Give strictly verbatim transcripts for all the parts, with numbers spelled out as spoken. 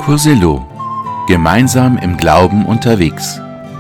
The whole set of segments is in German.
Cursillo. Gemeinsam im Glauben unterwegs.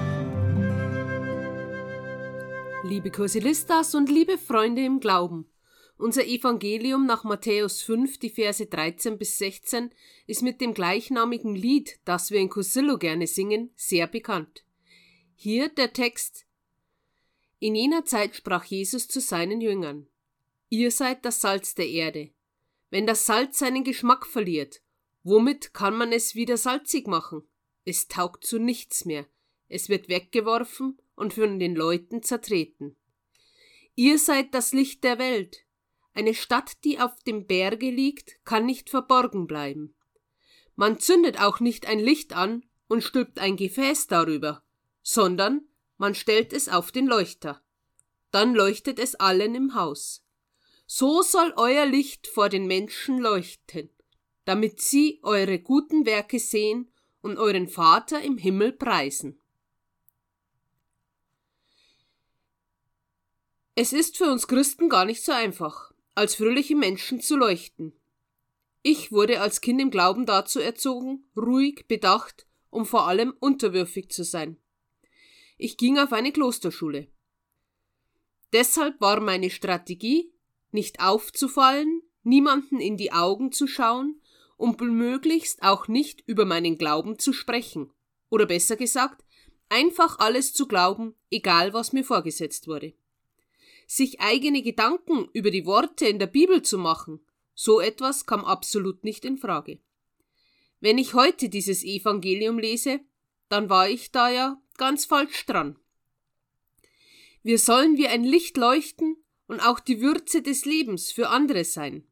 Liebe Cursilistas und liebe Freunde im Glauben, unser Evangelium nach Matthäus fünf, die Verse dreizehn bis sechzehn, ist mit dem gleichnamigen Lied, das wir in Cursillo gerne singen, sehr bekannt. Hier der Text: In jener Zeit sprach Jesus zu seinen Jüngern: Ihr seid das Salz der Erde. Wenn das Salz seinen Geschmack verliert, womit kann man es wieder salzig machen? Es taugt zu nichts mehr. Es wird weggeworfen und von den Leuten zertreten. Ihr seid das Licht der Welt. Eine Stadt, die auf dem Berge liegt, kann nicht verborgen bleiben. Man zündet auch nicht ein Licht an und stülpt ein Gefäß darüber, sondern man stellt es auf den Leuchter. Dann leuchtet es allen im Haus. So soll euer Licht vor den Menschen leuchten, damit sie eure guten Werke sehen und euren Vater im Himmel preisen. Es ist für uns Christen gar nicht so einfach, als fröhliche Menschen zu leuchten. Ich wurde als Kind im Glauben dazu erzogen, ruhig, bedacht und vor allem unterwürfig zu sein. Ich ging auf eine Klosterschule. Deshalb war meine Strategie, nicht aufzufallen, niemanden in die Augen zu schauen und möglichst auch nicht über meinen Glauben zu sprechen. Oder besser gesagt, einfach alles zu glauben, egal was mir vorgesetzt wurde. Sich eigene Gedanken über die Worte in der Bibel zu machen, so etwas kam absolut nicht in Frage. Wenn ich heute dieses Evangelium lese, dann war ich da ja ganz falsch dran. Wir sollen wie ein Licht leuchten und auch die Würze des Lebens für andere sein.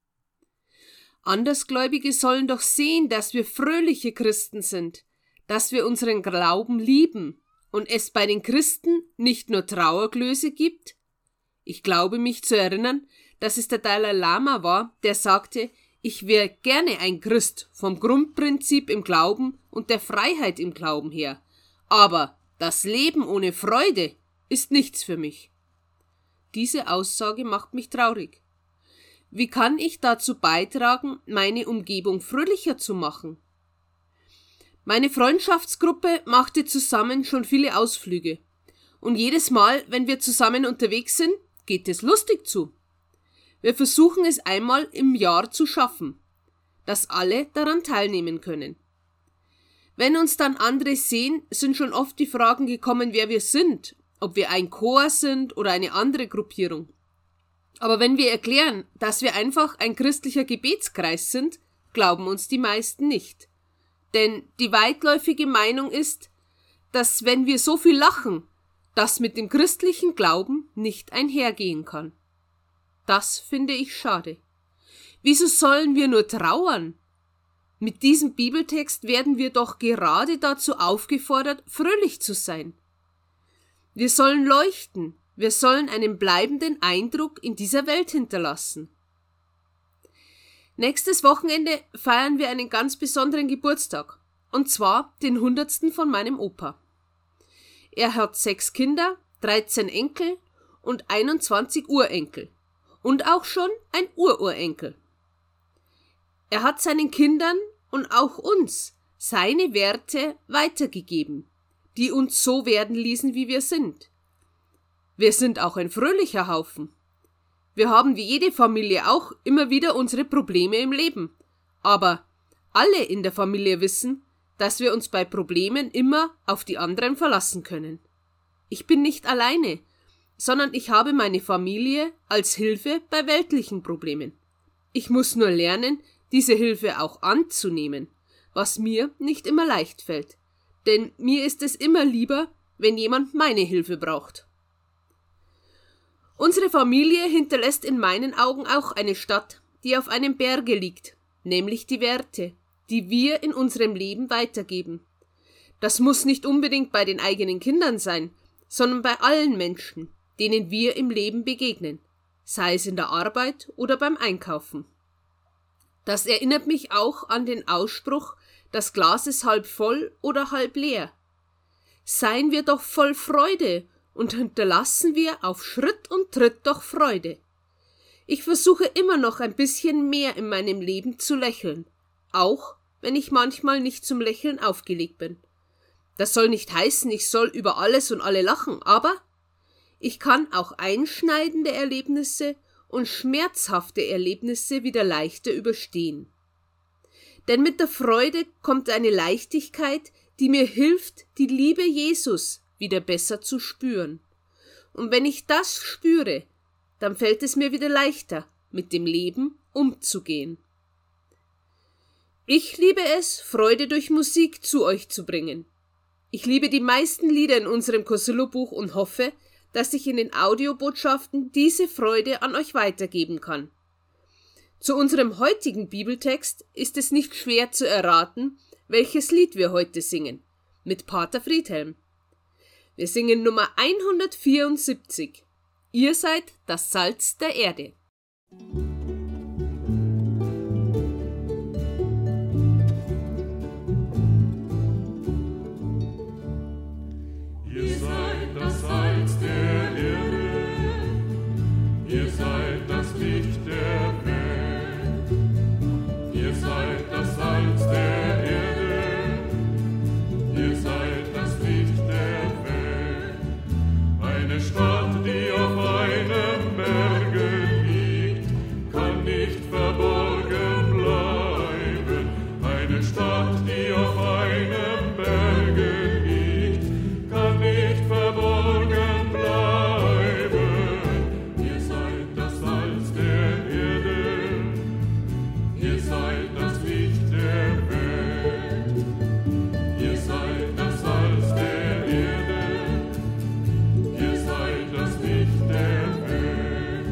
Andersgläubige sollen doch sehen, dass wir fröhliche Christen sind, dass wir unseren Glauben lieben und es bei den Christen nicht nur Trauerglöße gibt. Ich glaube mich zu erinnern, dass es der Dalai Lama war, der sagte, ich wäre gerne ein Christ vom Grundprinzip im Glauben und der Freiheit im Glauben her, aber das Leben ohne Freude ist nichts für mich. Diese Aussage macht mich traurig. Wie kann ich dazu beitragen, meine Umgebung fröhlicher zu machen? Meine Freundschaftsgruppe machte zusammen schon viele Ausflüge. Und jedes Mal, wenn wir zusammen unterwegs sind, geht es lustig zu. Wir versuchen es einmal im Jahr zu schaffen, dass alle daran teilnehmen können. Wenn uns dann andere sehen, sind schon oft die Fragen gekommen, wer wir sind, ob wir ein Chor sind oder eine andere Gruppierung. Aber wenn wir erklären, dass wir einfach ein christlicher Gebetskreis sind, glauben uns die meisten nicht. Denn die weitläufige Meinung ist, dass wenn wir so viel lachen, das mit dem christlichen Glauben nicht einhergehen kann. Das finde ich schade. Wieso sollen wir nur trauern? Mit diesem Bibeltext werden wir doch gerade dazu aufgefordert, fröhlich zu sein. Wir sollen leuchten. Wir sollen einen bleibenden Eindruck in dieser Welt hinterlassen. Nächstes Wochenende feiern wir einen ganz besonderen Geburtstag, und zwar den hundertsten von meinem Opa. Er hat sechs Kinder, dreizehn Enkel und einundzwanzig Urenkel und auch schon ein Ururenkel. Er hat seinen Kindern und auch uns seine Werte weitergegeben, die uns so werden ließen, wie wir sind. Wir sind auch ein fröhlicher Haufen. Wir haben wie jede Familie auch immer wieder unsere Probleme im Leben. Aber alle in der Familie wissen, dass wir uns bei Problemen immer auf die anderen verlassen können. Ich bin nicht alleine, sondern ich habe meine Familie als Hilfe bei weltlichen Problemen. Ich muss nur lernen, diese Hilfe auch anzunehmen, was mir nicht immer leicht fällt. Denn mir ist es immer lieber, wenn jemand meine Hilfe braucht. Unsere Familie hinterlässt in meinen Augen auch eine Stadt, die auf einem Berge liegt, nämlich die Werte, die wir in unserem Leben weitergeben. Das muss nicht unbedingt bei den eigenen Kindern sein, sondern bei allen Menschen, denen wir im Leben begegnen, sei es in der Arbeit oder beim Einkaufen. Das erinnert mich auch an den Ausspruch, das Glas ist halb voll oder halb leer. Seien wir doch voll Freude und hinterlassen wir auf Schritt und Tritt doch Freude. Ich versuche immer noch ein bisschen mehr in meinem Leben zu lächeln, auch wenn ich manchmal nicht zum Lächeln aufgelegt bin. Das soll nicht heißen, ich soll über alles und alle lachen, aber ich kann auch einschneidende Erlebnisse und schmerzhafte Erlebnisse wieder leichter überstehen. Denn mit der Freude kommt eine Leichtigkeit, die mir hilft, die Liebe Jesus wieder besser zu spüren. Und wenn ich das spüre, dann fällt es mir wieder leichter, mit dem Leben umzugehen. Ich liebe es, Freude durch Musik zu euch zu bringen. Ich liebe die meisten Lieder in unserem Kosilo-Buch und hoffe, dass ich in den Audiobotschaften diese Freude an euch weitergeben kann. Zu unserem heutigen Bibeltext ist es nicht schwer zu erraten, welches Lied wir heute singen, mit Pater Friedhelm. Wir singen Nummer hundertvierundsiebzig. Ihr seid das Salz der Erde. Ihr seid das Salz der Erde, ihr seid das Licht der Welt. Ihr seid das Salz der Erde, ihr seid das Licht der Welt. Eine Stadt, die auf einem Berge liegt, kann nicht verborgen bleiben. Eine Stadt, die auf einem Berge liegt, kann nicht verborgen bleiben. Ihr seid das Salz der Erde, ihr seid das Licht der Welt. Ihr seid das Salz der Erde, ihr seid das Licht der Welt.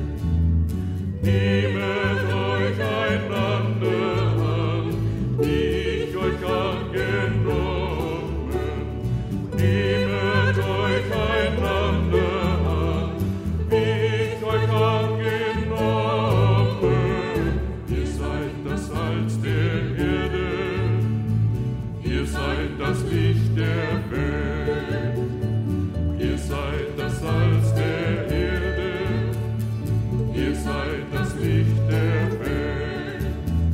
Nehmet euch einander an, wie ich euch angenommen. Nehmet euch einander an, wie ich euch angenommen. Ihr seid das Salz der Erde, ihr seid das Licht der Welt. Ihr seid das Salz der Erde, ihr seid das Licht der Welt.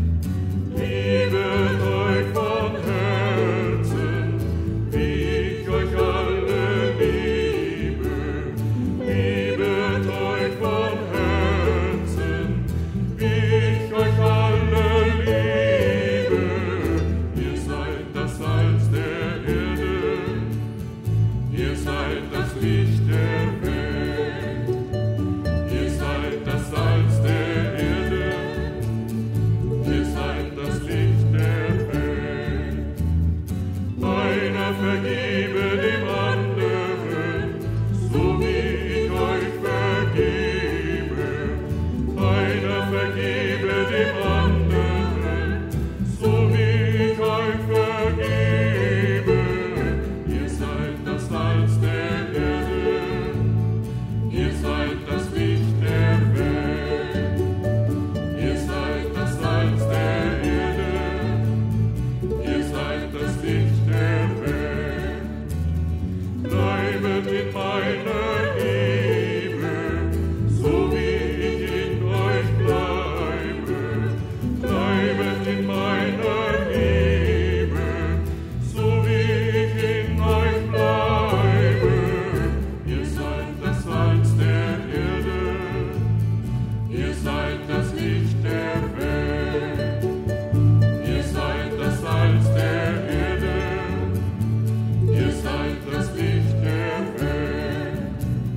Liebet euch von Herzen, wie ich euch alle liebe. Liebet euch von Herzen, wie ich euch alle liebe. Ihr seid das Salz der Erde, ihr seid das Licht der Welt. Ihr seid das Salz der Erde, ihr seid das Licht der Welt. Einer vergebe dem anderen, so wie ich euch vergebe. Einer vergebe dem anderen, so wie ich euch vergebe. Ihr seid das Salz der Erde, ihr seid das Licht der Welt. Ihr seid das Salz der Erde, ihr seid das Licht der Welt. Bleibet in meiner Liebe, so wie ich in euch bleibe. Bleibet in meiner Liebe, so wie ich in euch bleibe. Ihr seid das Salz der Erde, ihr seid das Licht der Welt. Ihr seid das Salz der Erde, ihr seid das Licht der Welt.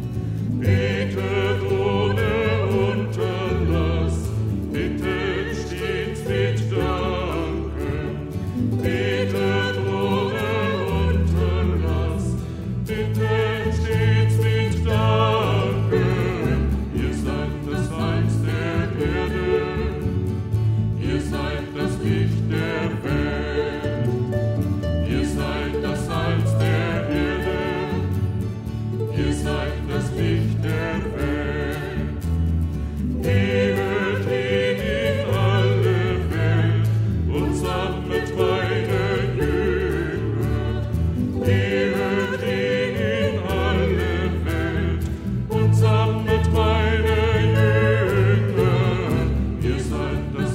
Betet ohne Unterlass, bittet stets mit Danken. Betet ohne Unterlass, bittet stets mit Danken. Ihr seid das Salz der Erde, ihr seid das Licht der Welt. Ihr seid das Salz der Erde, ihr seid das Licht der Welt. Gehet hin in alle Welt und sammelt meine Jünger. Gehet hin in alle Welt und sammelt meine Jünger. Ihr seid das